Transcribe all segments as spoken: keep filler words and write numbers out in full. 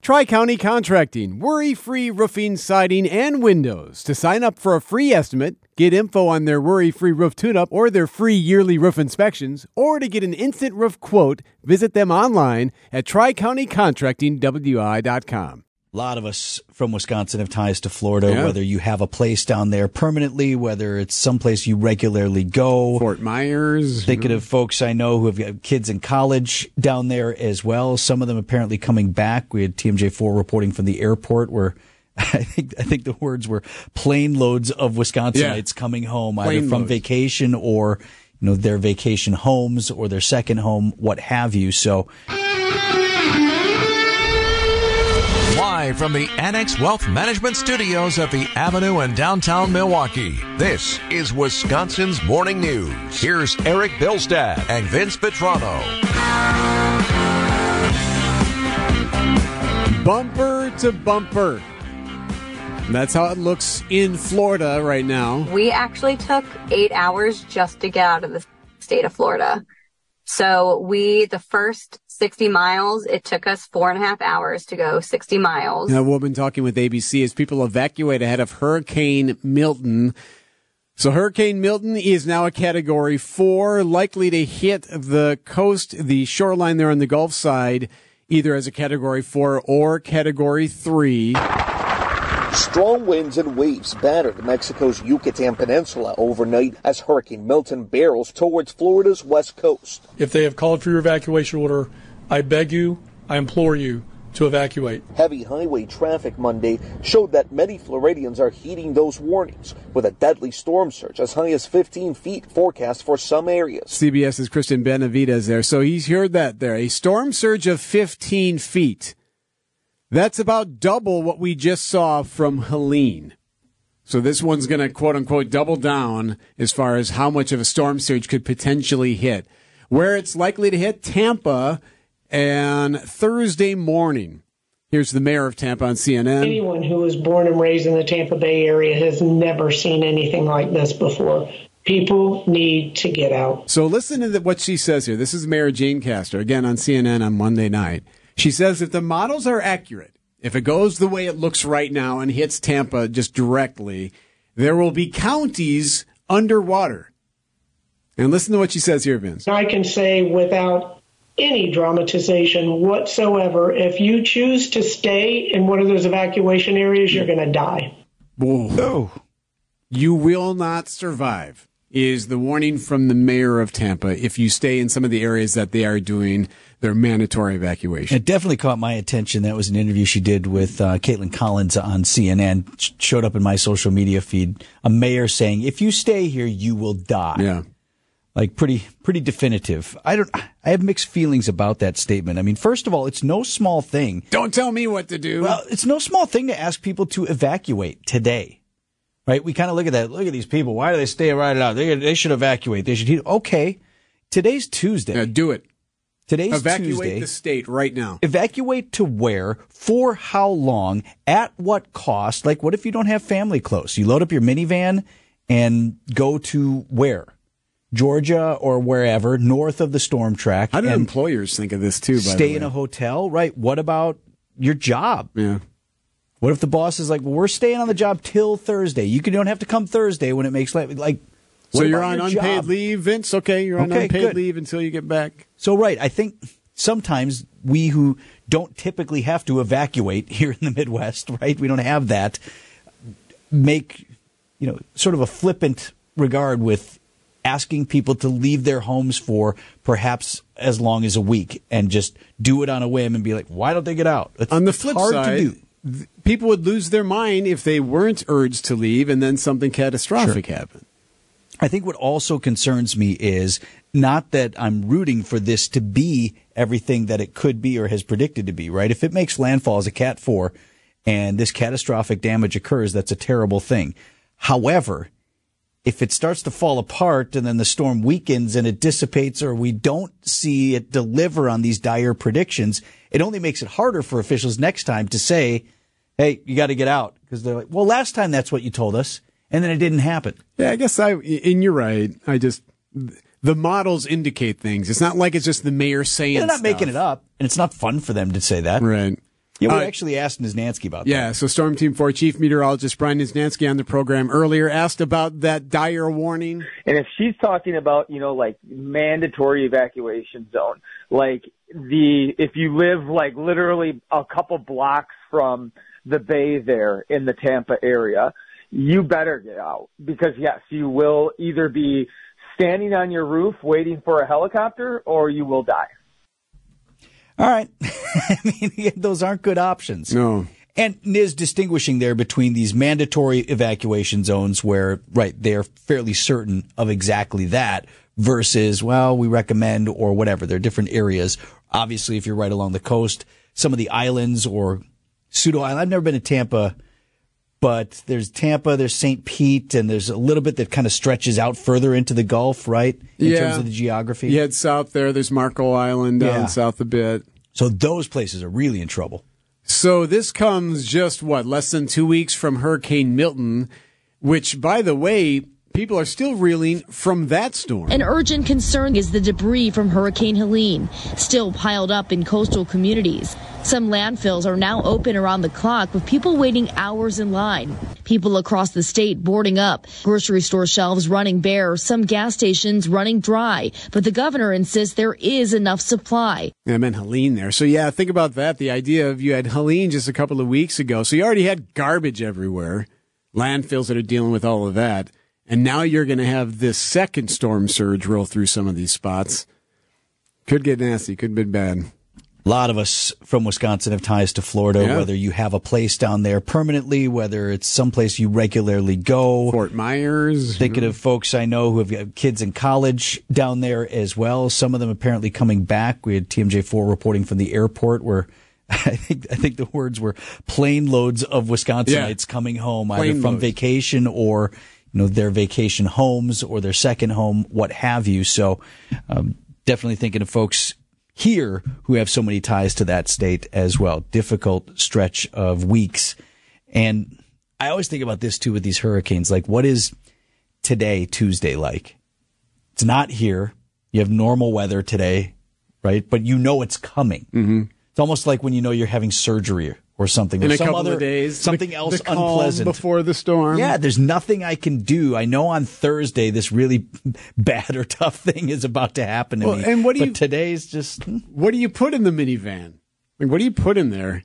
Tri-County Contracting, worry-free roofing, siding, and windows. To sign up for a free estimate, get info on their worry-free roof tune-up or their free yearly roof inspections, or to get an instant roof quote, visit them online at tri county contracting w i dot com. A lot of us from Wisconsin have ties to Florida, Yeah. whether you have a place down there permanently, whether it's someplace you regularly go. Fort Myers. Thinking of folks I know who have got kids in college down there as well. Some of them apparently coming back. We had T M J four reporting from the airport where I think I think the words were plane loads of Wisconsinites Yeah. coming home, Plane either from loads. vacation or, you know, their vacation homes or their second home, what have you. So Live from the Annex Wealth Management Studios at the Avenue in downtown Milwaukee, this is Wisconsin's Morning News. Here's Eric Bilstad and Vince Petrano. Bumper to bumper. That's how it looks in Florida right now. We actually took eight hours just to get out of the state of Florida. So we, the first sixty miles, it took us four and a half hours to go sixty miles. A woman talking with A B C as people evacuate ahead of Hurricane Milton. So Hurricane Milton is now a Category four, likely to hit the coast, the shoreline there on the Gulf side, either as a Category four or Category three. Strong winds and waves battered Mexico's Yucatan Peninsula overnight as Hurricane Milton barrels towards Florida's west coast. If they have called for your evacuation order, I beg you, I implore you to evacuate. Heavy highway traffic Monday showed that many Floridians are heeding those warnings, with a deadly storm surge as high as fifteen feet forecast for some areas. CBS's Kristen Benavides there. So he's heard that there. A storm surge of fifteen feet. That's about double what we just saw from Helene. So this one's going to, quote unquote, double down as far as how much of a storm surge could potentially hit. Where it's likely to hit, Tampa, and Thursday morning. Here's the mayor of Tampa on C N N. Anyone who was born and raised in the Tampa Bay area has never seen anything like this before. People need to get out. So listen to the, what she says here. This is Mayor Jane Castor, again on C N N on Monday night. She says if the models are accurate, if it goes the way it looks right now and hits Tampa just directly, there will be counties underwater. And listen to what she says here, Vince. I can say without any dramatization whatsoever, if you choose to stay in one of those evacuation areas, you're going to die. Whoa. You will not survive, is the warning from the mayor of Tampa if you stay in some of the areas that they are doing their mandatory evacuation. it definitely caught my attention. That was an interview she did with uh, Caitlin Collins on C N N. Sh- showed up in my social media feed. A mayor saying, if you stay here, you will die. Yeah. Like pretty, pretty definitive. I don't, I have mixed feelings about that statement. I mean, first of all, it's no small thing. Don't tell me what to do. Well, it's no small thing to ask people to evacuate today, right? We kind of look at that. Look at these people. Why do they stay right out? They, they should evacuate. They should. Okay. Today's Tuesday. Yeah, do it. Today's Evacuate Tuesday. the state right now. Evacuate to where, for how long, at what cost? Like, what if you don't have family close? You load up your minivan and go to where? Georgia or wherever, north of the storm track. How do and employers think of this, too, by the stay way? in a hotel, right? What about your job? Yeah. What if the boss is like, well, we're staying on the job till Thursday. You, can, you don't have to come Thursday when it makes like, like So what you're about on your unpaid job? leave, Vince? Okay, you're on Okay, unpaid good. leave until you get back. So, right, I think sometimes we who don't typically have to evacuate here in the Midwest, right, we don't have that, make, you know, sort of a flippant regard with asking people to leave their homes for perhaps as long as a week and just do it on a whim and be like, why don't they get out? It's On the flip hard side, to do. th- people would lose their mind if they weren't urged to leave and then something catastrophic happened. I think what also concerns me is not that I'm rooting for this to be everything that it could be or has predicted to be, right? If it makes landfall as a Cat four and this catastrophic damage occurs, that's a terrible thing. However, if it starts to fall apart and then the storm weakens and it dissipates or we don't see it deliver on these dire predictions, it only makes it harder for officials next time to say, hey, you got to get out. Because they're like, well, last time that's what you told us. And then it didn't happen. Yeah, I guess I, and you're right. I just, the models indicate things. It's not like it's just the mayor saying They're not stuff. making it up, and it's not fun for them to say that. Right. Yeah, we Uh, actually asked Niznansky about that. Yeah, so Storm Team four Chief Meteorologist Brian Niznansky on the program earlier asked about that dire warning. And if she's talking about, you know, like mandatory evacuation zone, like the, if you live like literally a couple blocks from the bay there in the Tampa area, you better get out, because yes, you will either be standing on your roof waiting for a helicopter or you will die. All right. I mean, those aren't good options. No. And Niz distinguishing there between these mandatory evacuation zones where, right, they're fairly certain of exactly that versus, well, we recommend or whatever. There are different areas. Obviously, if you're right along the coast, some of the islands or pseudo island. I've never been to Tampa, but there's Tampa, there's Saint Pete, and there's a little bit that kind of stretches out further into the Gulf, right? In yeah. terms of the geography. You head south there. There's Marco Island down Yeah. south a bit. So those places are really in trouble. So this comes just, what, less than two weeks from Hurricane Milton, which, by the way, people are still reeling from that storm. An urgent concern is the debris from Hurricane Helene, still piled up in coastal communities. Some landfills are now open around the clock, with people waiting hours in line. People across the state boarding up, grocery store shelves running bare, some gas stations running dry. But the governor insists there is enough supply. I meant Helene there. So, yeah, think about that. The idea of you had Helene just a couple of weeks ago. So you already had garbage everywhere, landfills that are dealing with all of that. And now you're going to have this second storm surge roll through some of these spots. Could get nasty. Could be bad. A lot of us from Wisconsin have ties to Florida, Yeah. whether you have a place down there permanently, whether it's someplace you regularly go. Fort Myers. Thinking of folks I know who have got kids in college down there as well. Some of them apparently coming back. We had T M J four reporting from the airport where I think I think the words were plane loads of Wisconsinites Yeah. coming home, Plane either from loads. vacation or you know their vacation homes or their second home, what have you. So um, definitely thinking of folks here who have so many ties to that state as well. Difficult stretch of weeks. And I always think about this too with these hurricanes. Like, what is today, Tuesday, like? It's not here. You have normal weather today, right? But you know it's coming. Mm-hmm. It's almost like when you know you're having surgery or something. In or a some couple other, of days. Something the, else the calm unpleasant. before the storm. Yeah, there's nothing I can do. I know on Thursday this really bad or tough thing is about to happen to Well, me. and what do but you- today's just... hmm. What do you put in the minivan? Like, what do you put in there?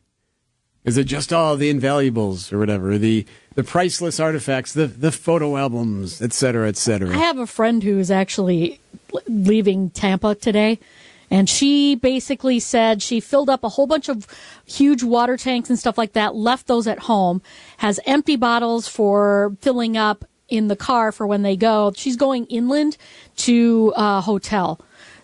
Is it just all the invaluables or whatever, the the priceless artifacts, the the photo albums, et cetera, et cetera? I have a friend who is actually leaving Tampa today, and she basically said she filled up a whole bunch of huge water tanks and stuff like that, left those at home, has empty bottles for filling up in the car for when they go. She's going inland to a hotel.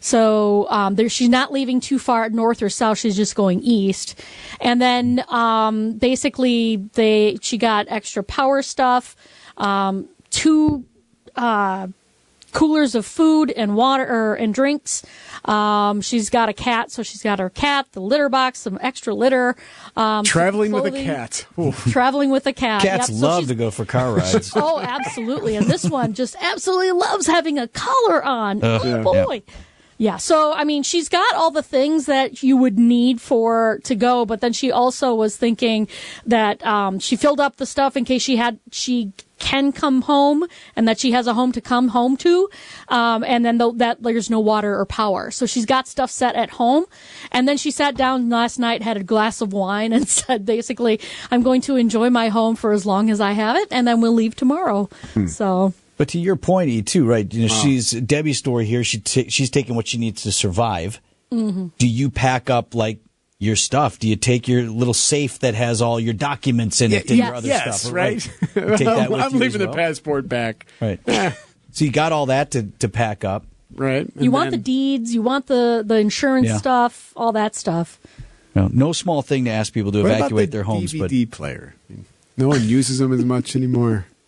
So um, there, she's not leaving too far north or south. She's just going east. And then um, basically they she got extra power stuff, um, two uh, coolers of food and water or, and drinks. Um, she's got a cat, so she's got her cat, the litter box, some extra litter. Um, Traveling with a clothing. cat. Oof. Traveling with a cat. Cats Yep, so love she's- to go for car rides. Oh, absolutely. And this one just absolutely loves having a collar on. Uh, oh, yeah. boy. Yeah. So, I mean, she's got all the things that you would need for to go, but then she also was thinking that um, she filled up the stuff in case she had, she can come home and that she has a home to come home to. Um, and then the, that there's no water or power. So she's got stuff set at home. And then she sat down last night, had a glass of wine and said, basically, I'm going to enjoy my home for as long as I have it. And then we'll leave tomorrow. Hmm. So. But to your point, E, too, right? You know, Oh. she's Debbie's story here. She ta she's taking what she needs to survive. Mm-hmm. Do you pack up like your stuff? Do you take your little safe that has all your documents in it and yes. your other Yes, stuff? right? You take that with I'm you as leaving well? the passport back. Right. So you got all that to, to pack up. Right. You And want the then- deeds, you want the, the insurance Yeah. stuff, all that stuff. No, no small thing to ask people to What about evacuate the their homes, D V D player? I mean, no one uses them as much anymore. but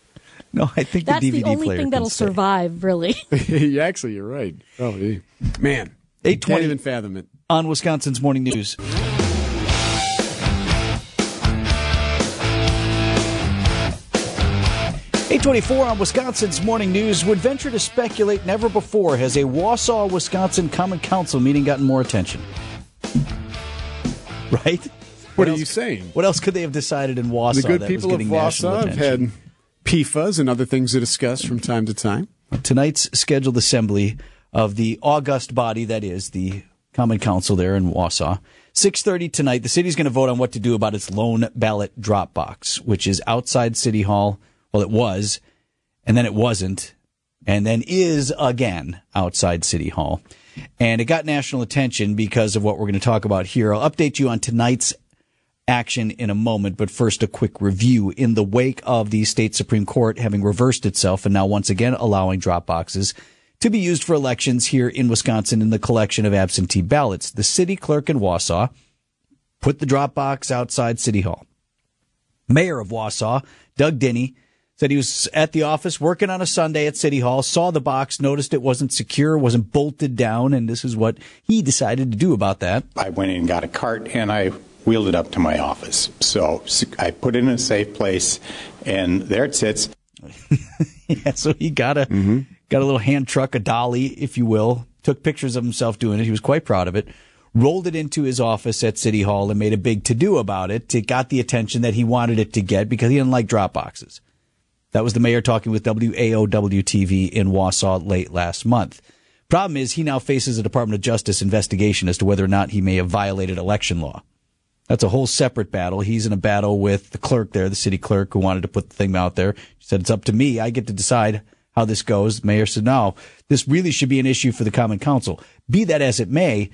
no, I think That's the D V the D only player thing can that'll stay. survive, really. Actually, you're right. Probably. Man, eight can't twenty even fathom it. on Wisconsin's Morning News. eight twenty-four on Wisconsin's Morning News. Would venture to speculate never before has a Wausau, Wisconsin Common Council meeting gotten more attention. Right? What, what are else, you saying? What else could they have decided in Wausau? The good that people was of getting national Wausau have attention? had P F As and other things to discuss from time to time. Tonight's scheduled assembly of the august body that is the Common Council there in Wausau. six thirty tonight, the city's going to vote on what to do about its lone ballot drop box, which is outside City Hall. Well, it was, and then it wasn't, and then is again outside City Hall. And it got national attention because of what we're going to talk about here. I'll update you on tonight's action in a moment, but first a quick review. In the wake of the state Supreme Court having reversed itself and now once again allowing drop boxes to be used for elections here in Wisconsin in the collection of absentee ballots, the city clerk in Wausau put the drop box outside City Hall. Mayor of Wausau, Doug Denny, said he was at the office working on a Sunday at City Hall, saw the box, noticed it wasn't secure, wasn't bolted down, and this is what he decided to do about that. I went in and got a cart, and I wheeled it up to my office. So I put it in a safe place, and there it sits. Yeah, so he got a mm-hmm. got a little hand truck, a dolly, if you will, took pictures of himself doing it. He was quite proud of it. Rolled it into his office at City Hall and made a big to-do about it. It got the attention that he wanted it to get because he didn't like drop boxes. That was the mayor talking with W A O W T V in Wausau late last month. Problem is, he now faces a Department of Justice investigation as to whether or not he may have violated election law. That's a whole separate battle. He's in a battle with the clerk there, the city clerk, who wanted to put the thing out there. He said, it's up to me. I get to decide how this goes. The mayor said, no, this really should be an issue for the Common Council. Be that as it may,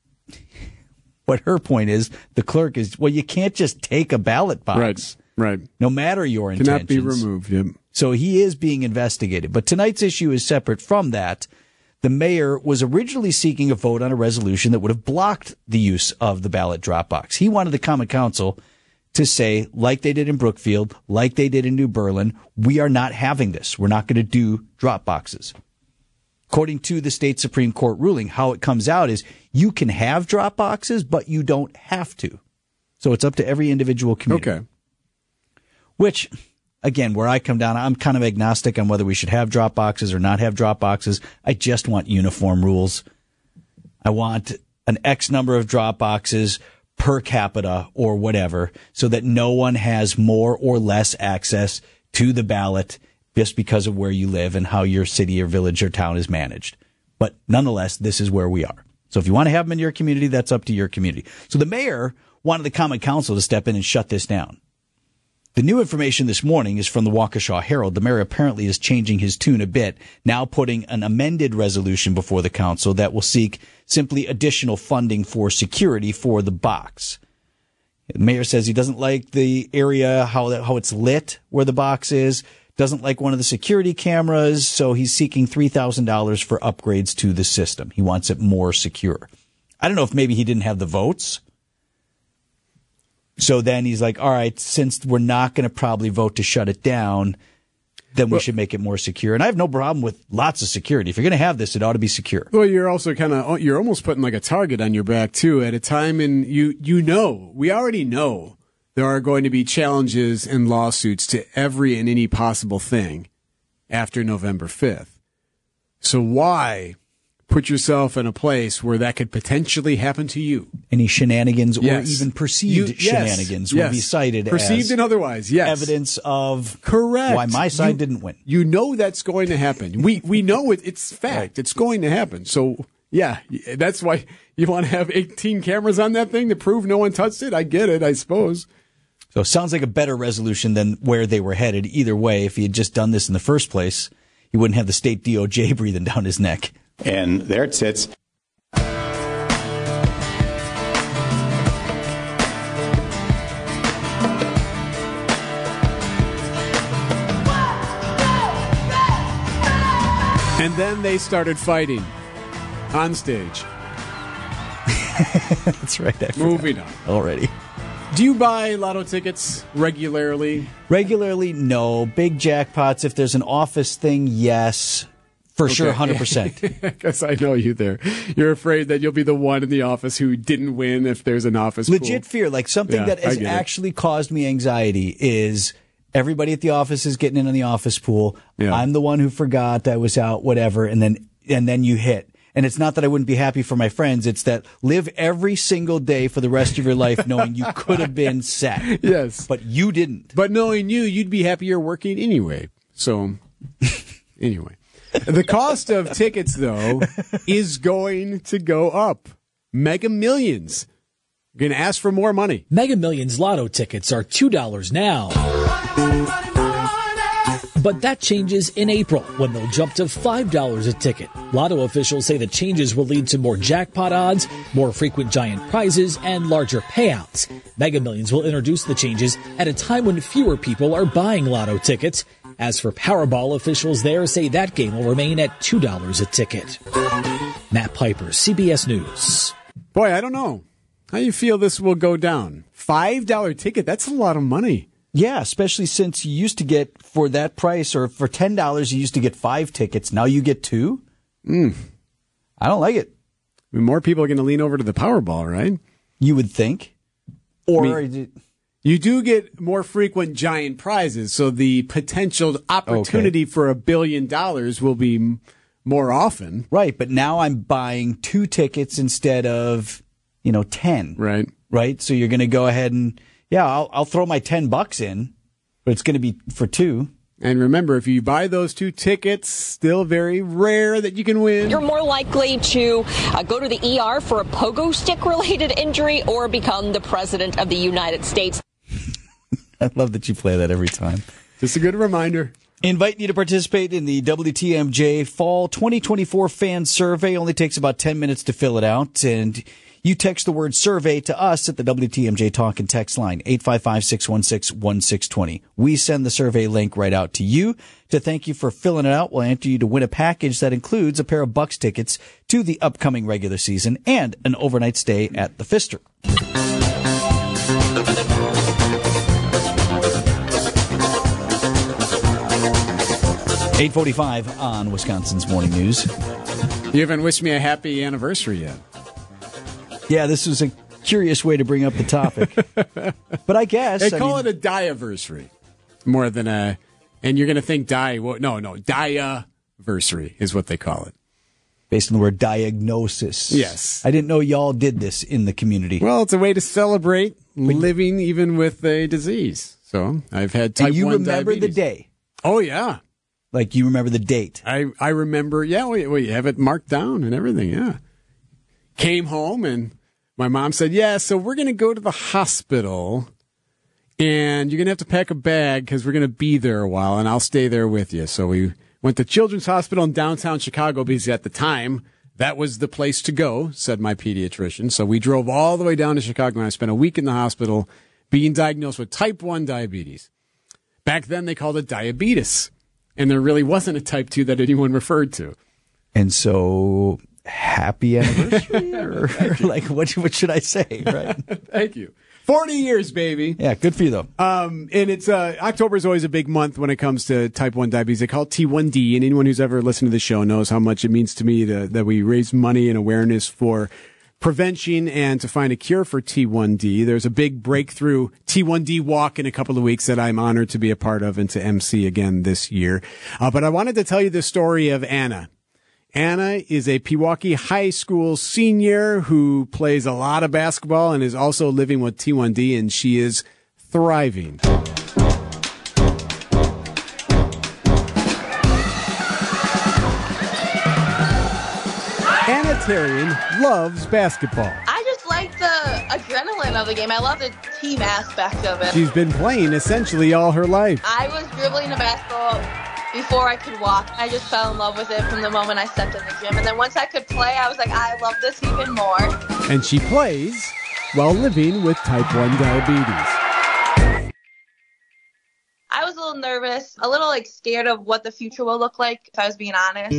what her point is, the clerk is, well, you can't just take a ballot box. Right. Right. No matter your intentions. Cannot be removed. Yep. So he is being investigated. But tonight's issue is separate from that. The mayor was originally seeking a vote on a resolution that would have blocked the use of the ballot drop box. He wanted the Common Council to say, like they did in Brookfield, like they did in New Berlin, we are not having this. We're not going to do drop boxes. According to the state Supreme Court ruling, how it comes out is you can have drop boxes, but you don't have to. So it's up to every individual community. Okay. Which, again, where I come down, I'm kind of agnostic on whether we should have drop boxes or not have drop boxes. I just want uniform rules. I want an X number of drop boxes per capita or whatever so that no one has more or less access to the ballot just because of where you live and how your city or village or town is managed. But nonetheless, this is where we are. So if you want to have them in your community, that's up to your community. So the mayor wanted the Common Council to step in and shut this down. The new information this morning is from the Waukesha Herald. The mayor apparently is changing his tune a bit, now putting an amended resolution before the council that will seek simply additional funding for security for the box. The mayor says he doesn't like the area, how that, how it's lit where the box is, doesn't like one of the security cameras, so he's seeking three thousand dollars for upgrades to the system. He wants it more secure. I don't know if maybe he didn't have the votes. So then he's like, all right, since we're not going to probably vote to shut it down, then we well, should make it more secure. And I have no problem with lots of security. If you're going to have this, it ought to be secure. Well, you're also kind of, you're almost putting like a target on your back, too, at a time in, you, you know, we already know there are going to be challenges and lawsuits to every and any possible thing after November fifth. So why put yourself in a place where that could potentially happen to you? Any shenanigans yes. or even perceived you, yes. shenanigans yes. will be cited perceived as and otherwise, yes. evidence of correct why my side you, didn't win. You know that's going to happen. We we know it, it's fact. Right. It's going to happen. So, yeah, that's why you want to have eighteen cameras on that thing to prove no one touched it. I get it, I suppose. So it sounds like a better resolution than where they were headed. Either way, if he had just done this in the first place, he wouldn't have the state D O J breathing down his neck. And there it sits. And then they started fighting on stage. That's right. I Moving on. Already. Do you buy lotto tickets regularly? Regularly, no. Big jackpots. If there's an office thing, yes. For okay. sure, one hundred percent. Because I know you there. You're afraid that you'll be the one in the office who didn't win if there's an office Legit pool. fear. Like something yeah, that has actually it. caused me anxiety is everybody at the office is getting in on the office pool. Yeah. I'm the one who forgot I was out, whatever, and then and then you hit. And it's not that I wouldn't be happy for my friends. It's that live every single day for the rest of your life knowing you could have been set. Yes. But you didn't. But knowing you, you'd be happier working anyway. So, anyway. The cost of tickets, though, is going to go up. Mega Millions. Going to ask for more money. Mega Millions lotto tickets are two dollars now. But that changes in April when they'll jump to five dollars a ticket. Lotto officials say the changes will lead to more jackpot odds, more frequent giant prizes, and larger payouts. Mega Millions will introduce the changes at a time when fewer people are buying lotto tickets. As for Powerball, officials there say that game will remain at two dollars a ticket. Matt Piper, C B S News. Boy, I don't know. How do you feel this will go down? five dollars ticket, that's a lot of money. Yeah, especially since you used to get, for that price, or for ten dollars, you used to get five tickets. Now you get two? Mm. I don't like it. I mean, more people are going to lean over to the Powerball, right? You would think. Or... I mean, you do get more frequent giant prizes, so the potential opportunity okay. for a billion dollars will be m- more often. Right, but now I'm buying two tickets instead of, you know, ten. Right. Right, so you're going to go ahead and... Yeah, I'll, I'll throw my ten bucks in, but it's going to be for two. And remember, if you buy those two tickets, still very rare that you can win. You're more likely to uh, go to the E R for a pogo stick-related injury or become the president of the United States. I love that you play that every time. Just a good reminder. Invite you to participate in the W T M J Fall twenty twenty-four Fan Survey. Only takes about ten minutes to fill it out, and... You text the word survey to us at the W T M J Talk and Text line, eight five five, six one six, one six two zero. We send the survey link right out to you. To thank you for filling it out, we'll enter you to win a package that includes a pair of Bucks tickets to the upcoming regular season and an overnight stay at the Pfister. eight forty-five on Wisconsin's Morning News. You haven't wished me a happy anniversary yet. Yeah, this was a curious way to bring up the topic. But I guess... They call I mean, it a die-aversary more than a... And you're going to think die... Well, no, no, die-aversary is what they call it. Based on the word diagnosis. Yes. I didn't know y'all did this in the community. Well, it's a way to celebrate living even with a disease. So I've had type and you one remember diabetes. the day? Oh, yeah. Like you remember the date? I, I remember, yeah, we, we have it marked down and everything, yeah. Came home and my mom said, yeah, so we're going to go to the hospital and you're going to have to pack a bag because we're going to be there a while and I'll stay there with you. So we went to Children's Hospital in downtown Chicago because at the time that was the place to go, said my pediatrician. So we drove all the way down to Chicago and I spent a week in the hospital being diagnosed with type one diabetes. Back then they called it diabetes and there really wasn't a type two that anyone referred to. And so... Happy anniversary, or, or like what? What should I say? Right? Thank you. Forty years, baby. Yeah, good for you though. Um, and it's uh, October is always a big month when it comes to type one diabetes. They call it T one D, and anyone who's ever listened to the show knows how much it means to me to, that we raise money and awareness for prevention and to find a cure for T one D. There's a big breakthrough T one D walk in a couple of weeks that I'm honored to be a part of and to M C again this year. Uh, but I wanted to tell you the story of Anna. Anna is a Pewaukee High School senior who plays a lot of basketball and is also living with T one D, and she is thriving. Anna Tarian loves basketball. I just like the adrenaline of the game. I love the team aspect of it. She's been playing essentially all her life. I was dribbling a basketball before I could walk. I just fell in love with it from the moment I stepped in the gym. And then once I could play, I was like, I love this even more. And she plays while living with type one diabetes. I was a little nervous, a little like scared of what the future will look like, if I was being honest.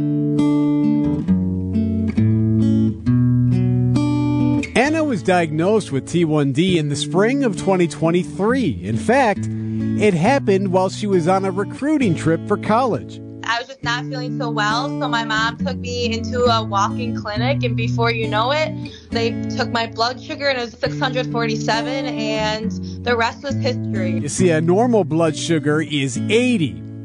Anna was diagnosed with T one D in the spring of twenty twenty-three. In fact, it happened while she was on a recruiting trip for college. I was just not feeling so well, so my mom took me into a walk-in clinic, and before you know it, they took my blood sugar, and it was six hundred forty-seven, and the rest was history. You see, a normal blood sugar is eighty.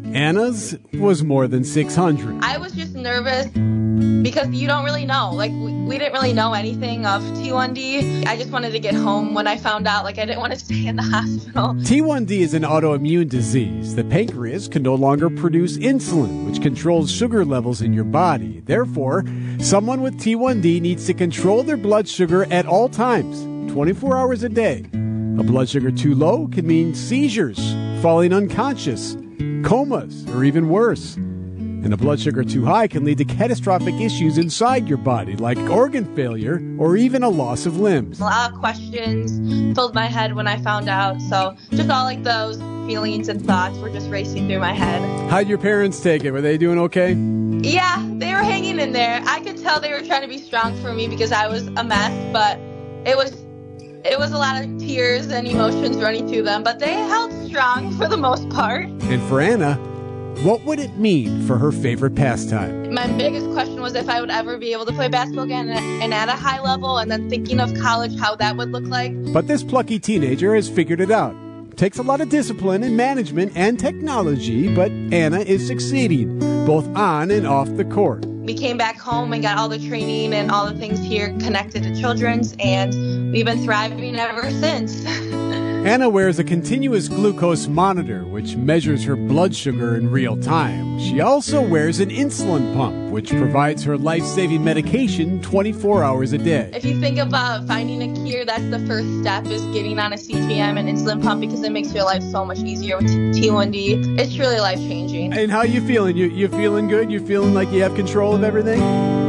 Anna's was more than six hundred. I was just nervous because you don't really know. Like, we, we didn't really know anything of T one D. I just wanted to get home when I found out. Like, I didn't want to stay in the hospital. T one D is an autoimmune disease. The pancreas can no longer produce insulin, which controls sugar levels in your body. Therefore, someone with T one D needs to control their blood sugar at all times, twenty-four hours a day. A blood sugar too low can mean seizures, falling unconscious, comas, or even worse. And a blood sugar too high can lead to catastrophic issues inside your body, like organ failure or even a loss of limbs. A lot of questions filled my head when I found out. So just all like those feelings and thoughts were just racing through my head. How'd your parents take it? Were they doing okay? Yeah, they were hanging in there. I could tell they were trying to be strong for me because I was a mess, but it was it was a lot of tears and emotions running through them, but they held strong for the most part. And for Anna, what would it mean for her favorite pastime? My biggest question was if I would ever be able to play basketball again and at a high level, and then thinking of college, how that would look like. But this plucky teenager has figured it out. Takes a lot of discipline and management and technology, but Anna is succeeding, both on and off the court. We came back home and got all the training and all the things here connected to Children's, and we've been thriving ever since. Anna wears a continuous glucose monitor, which measures her blood sugar in real time. She also wears an insulin pump, which provides her life-saving medication twenty-four hours a day. If you think about finding a cure, that's the first step, is getting on a C G M and insulin pump, because it makes your life so much easier with T one D. It's truly life-changing. And how you feeling? You you feeling good? You feeling like you have control of everything?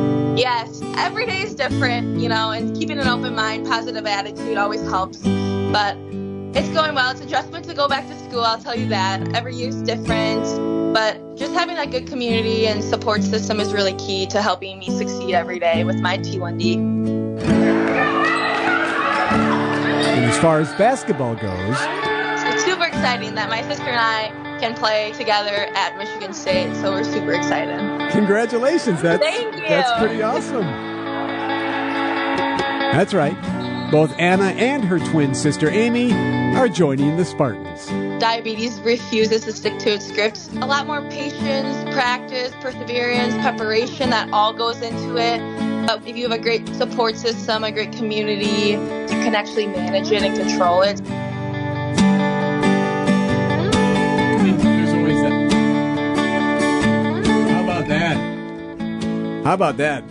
Yes. Every day is different, you know, and keeping an open mind, positive attitude always helps. But it's going well. It's an adjustment to go back to school, I'll tell you that. Every year's different. But just having a good community and support system is really key to helping me succeed every day with my T one D. And as far as basketball goes, it's super exciting that my sister and I can play together at Michigan State, so we're super excited. Congratulations. That's, Thank you. That's pretty awesome. That's right. Both Anna and her twin sister Amy are joining the Spartans. Diabetes refuses to stick to its scripts. A lot more patience, practice, perseverance, preparation, that all goes into it. But if you have a great support system, a great community, you can actually manage it and control it. There's always that. How about that? How about that?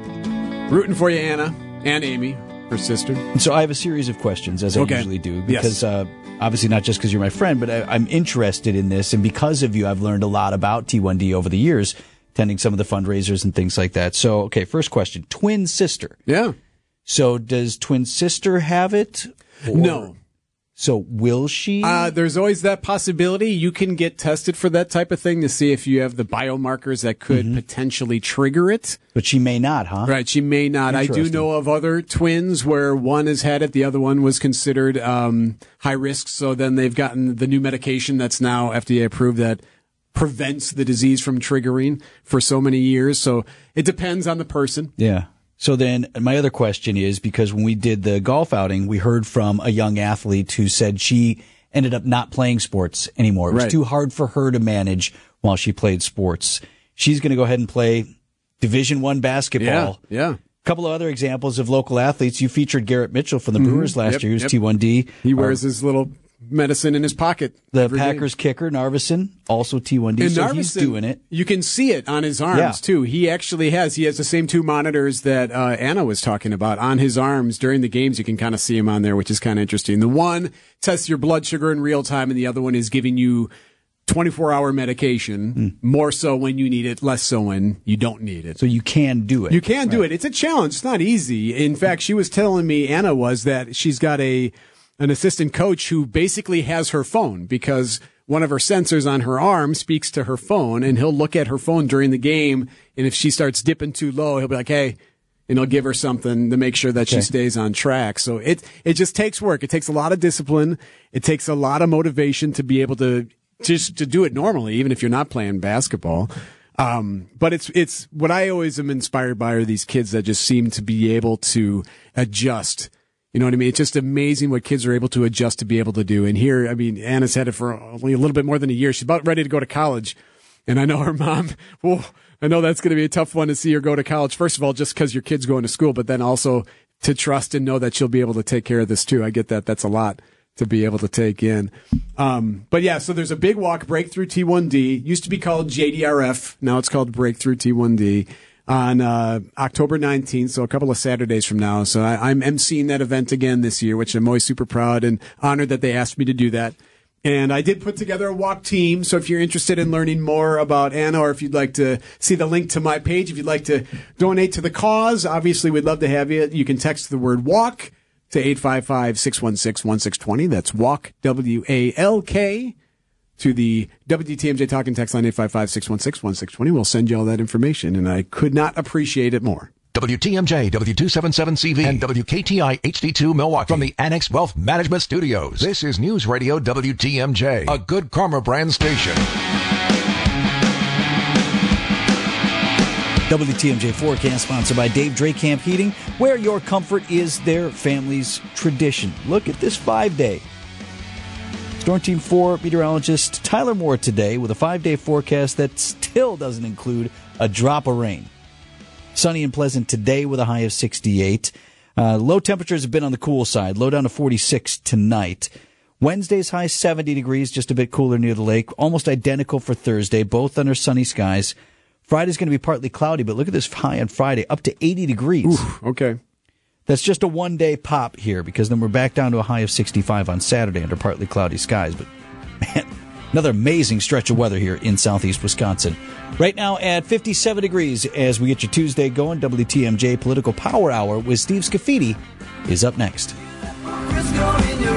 Rooting for you, Anna and Amy, her sister. And so I have a series of questions, as Okay. I usually do, Yes. because uh, obviously not just because you're my friend, but I, I'm interested in this, and because of you, I've learned a lot about T one D over the years, attending some of the fundraisers and things like that. So, okay, first question: twin sister. Yeah. So, does twin sister have it? Or- No. So, will she? Uh, there's always that possibility. You can get tested for that type of thing to see if you have the biomarkers that could Mm-hmm. potentially trigger it. But she may not, huh? Right, she may not. I do Interesting. know of other twins where one has had it, the other one was considered um, high risk, so then they've gotten the new medication that's now F D A approved that prevents the disease from triggering for so many years. So it depends on the person. Yeah. So then my other question is, because when we did the golf outing, we heard from a young athlete who said she ended up not playing sports anymore. It was Right. too hard for her to manage while she played sports. She's going to go ahead and play Division One basketball. Yeah, yeah. A couple of other examples of local athletes. You featured Garrett Mitchell from the Brewers last Yep, year, who's yep. T one D. He wears his little medicine in his pocket. The every Packers kicker, Narvison, also T one D. And So Narvison, he's doing it. You can see it on his arms, Yeah. too. He actually has. He has the same two monitors that uh, Anna was talking about on his arms during the games. You can kind of see him on there, which is kind of interesting. The one tests your blood sugar in real time, and the other one is giving you twenty-four hour medication, Mm. more so when you need it, less so when you don't need it. So you can do it. You can do it. It's a challenge. It's not easy. In fact, she was telling me, Anna was, that she's got a an assistant coach who basically has her phone, because one of her sensors on her arm speaks to her phone, and he'll look at her phone during the game, and if she starts dipping too low, he'll be like, hey, and he'll give her something to make sure that she Okay. stays on track. So it it just takes work. It takes a lot of discipline. It takes a lot of motivation to be able to just to do it normally, even if you're not playing basketball. Um, but it's it's what I always am inspired by are these kids that just seem to be able to adjust You know what I mean? It's just amazing what kids are able to adjust to be able to do. And here, I mean, Anna's had it for only a little bit more than a year. She's about ready to go to college. And I know her mom, well, I know that's going to be a tough one to see her go to college. First of all, just because your kid's going to school, but then also to trust and know that she'll be able to take care of this too. I get that. That's a lot to be able to take in. Um, but yeah, so there's a big walk, Breakthrough T one D. Used to be called J D R F. Now it's called Breakthrough T one D. On uh, October nineteenth, so a couple of Saturdays from now. So I, I'm emceeing that event again this year, which I'm always super proud and honored that they asked me to do that. And I did put together a walk team, so if you're interested in learning more about Anna, or if you'd like to see the link to my page, if you'd like to donate to the cause, obviously we'd love to have you. You can text the word WALK to eight five five, six one six, one six two zero. That's WALK, W A L K. To the W T M J Talking text line eight five five, six one six, one six two zero. We'll send you all that information, and I could not appreciate it more. W T M J, W two seventy-seven C V, and W K T I H D two Milwaukee. From the Annex Wealth Management Studios, this is News Radio W T M J, a Good Karma brand station. W T M J forecast sponsored by Dave Drakamp Heating, where your comfort is their family's tradition. Look at this five-day. Storm Team four meteorologist Tyler Moore today with a five-day forecast that still doesn't include a drop of rain. Sunny and pleasant today with a high of sixty-eight. Uh, low temperatures have been on the cool side, low down to forty-six tonight. Wednesday's high seventy degrees, just a bit cooler near the lake. Almost identical for Thursday, both under sunny skies. Friday's going to be partly cloudy, but look at this high on Friday, up to eighty degrees. Ooh, okay. That's just a one-day pop here, because then we're back down to a high of sixty-five on Saturday under partly cloudy skies. But, man, another amazing stretch of weather here in southeast Wisconsin. Right now at fifty-seven degrees as we get your Tuesday going. W T M J Political Power Hour with Steve Scafidi is up next. Frisco in your